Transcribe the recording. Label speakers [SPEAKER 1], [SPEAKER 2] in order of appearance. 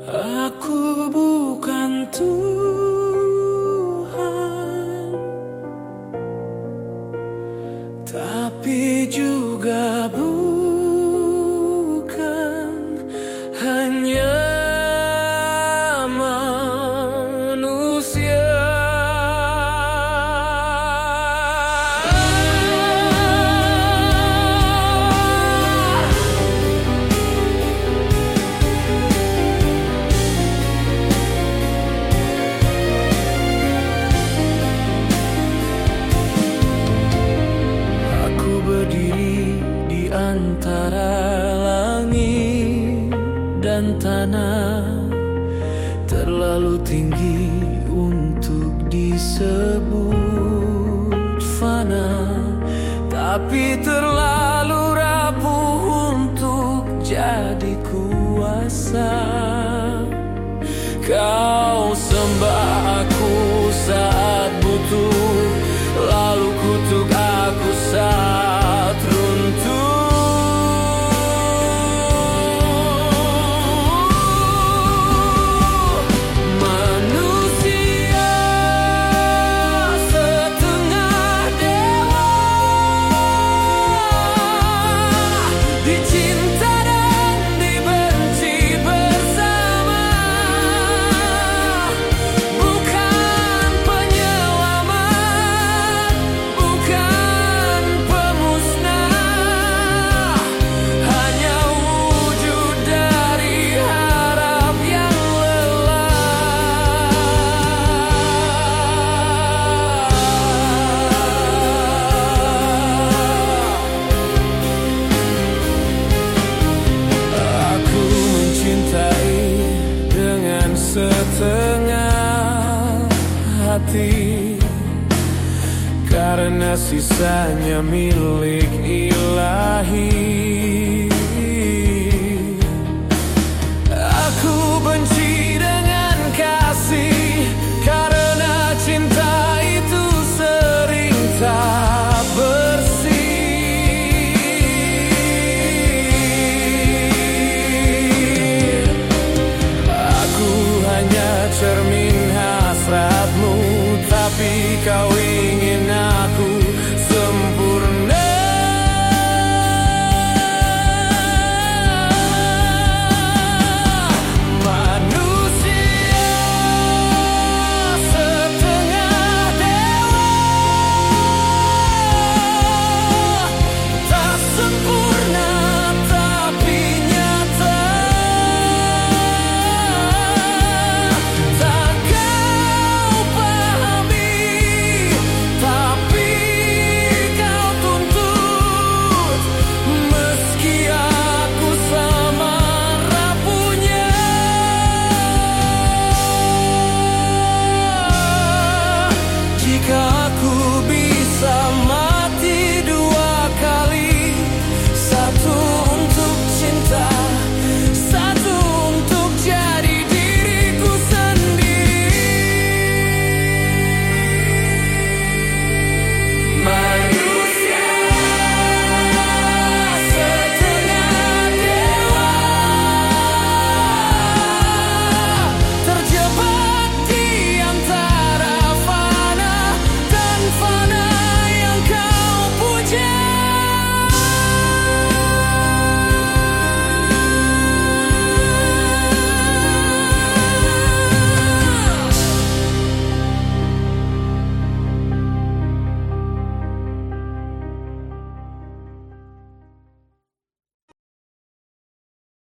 [SPEAKER 1] Aku bukan Tuhan, tapi juga bukan hanya manusia. Berdiri di antara langit dan tanah, terlalu tinggi untuk disebut fana, tapi terlalu rapuh untuk jadi kuasa. Kau sembah aku saat butuh, lalu kutuk aku saat runtuh. Manusia setengah dewa, dicinta dan dibenci bersama. Bukan penyelamat, bukan pemusnah, hanya wujud dari harap yang lelah. Aku mencintai dengan setengah hati, karena sisanya milik ilahi.